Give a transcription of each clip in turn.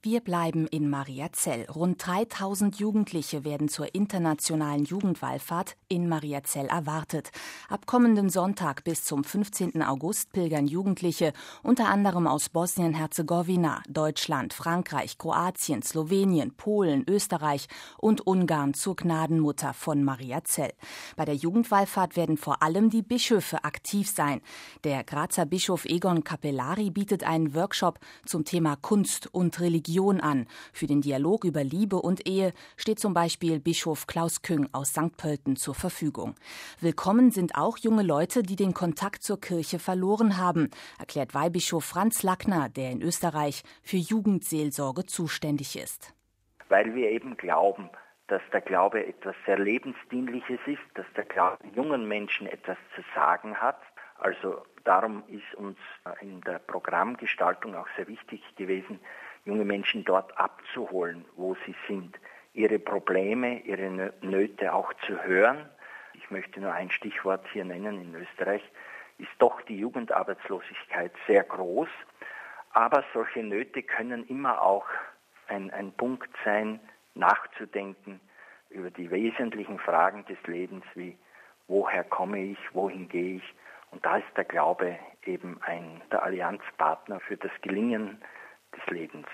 Wir bleiben in Mariazell. Rund 3000 Jugendliche werden zur internationalen Jugendwallfahrt in Mariazell erwartet. Ab kommenden Sonntag bis zum 15. August pilgern Jugendliche unter anderem aus Bosnien-Herzegowina, Deutschland, Frankreich, Kroatien, Slowenien, Polen, Österreich und Ungarn zur Gnadenmutter von Mariazell. Bei der Jugendwallfahrt werden vor allem die Bischöfe aktiv sein. Der Grazer Bischof Egon Capellari bietet einen Workshop zum Thema Kunst und Religion an. Für den Dialog über Liebe und Ehe steht zum Beispiel Bischof Klaus Küng aus St. Pölten zur Verfügung. Willkommen sind auch junge Leute, die den Kontakt zur Kirche verloren haben, erklärt Weihbischof Franz Lackner, der in Österreich für Jugendseelsorge zuständig ist. Weil wir eben glauben, dass der Glaube etwas sehr Lebensdienliches ist, dass der Glaube jungen Menschen etwas zu sagen hat. Also darum ist uns in der Programmgestaltung auch sehr wichtig gewesen, junge Menschen dort abzuholen, wo sie sind, ihre Probleme, ihre Nöte auch zu hören. Ich möchte nur ein Stichwort hier nennen. In Österreich ist doch die Jugendarbeitslosigkeit sehr groß, aber solche Nöte können immer auch ein Punkt sein, nachzudenken über die wesentlichen Fragen des Lebens, wie woher komme ich, wohin gehe ich. Und da ist der Glaube eben der Allianzpartner für das Gelingen des Lebens.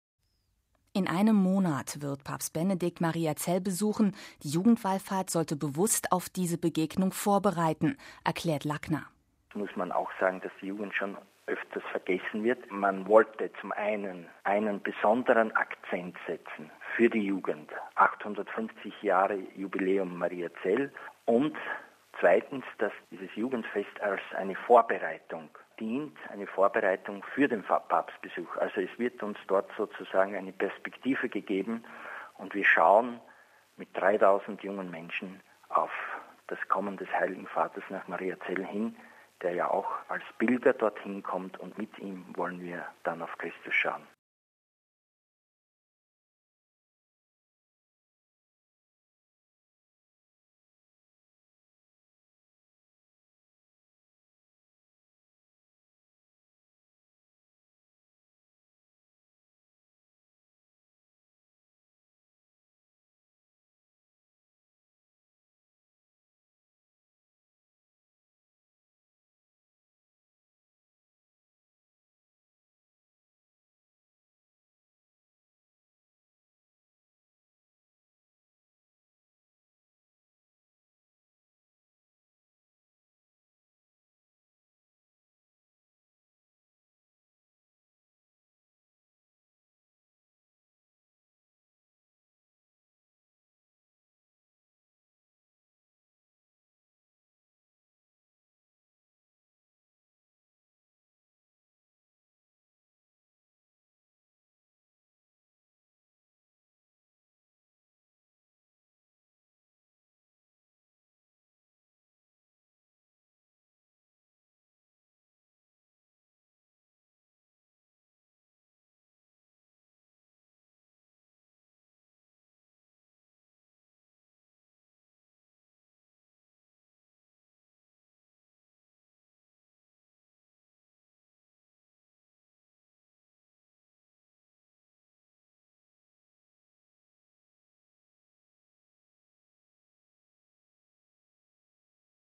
In einem Monat wird Papst Benedikt Mariazell besuchen. Die Jugendwallfahrt sollte bewusst auf diese Begegnung vorbereiten, erklärt Lackner. Muss man auch sagen, dass die Jugend schon öfters vergessen wird. Man wollte zum einen besonderen Akzent setzen für die Jugend. 850 Jahre Jubiläum Mariazell und zweitens, dass dieses Jugendfest als eine Vorbereitung dient, eine Vorbereitung für den Papstbesuch. Also es wird uns dort sozusagen eine Perspektive gegeben und wir schauen mit 3000 jungen Menschen auf das Kommen des Heiligen Vaters nach Mariazell hin, der ja auch als Pilger dorthin kommt und mit ihm wollen wir dann auf Christus schauen.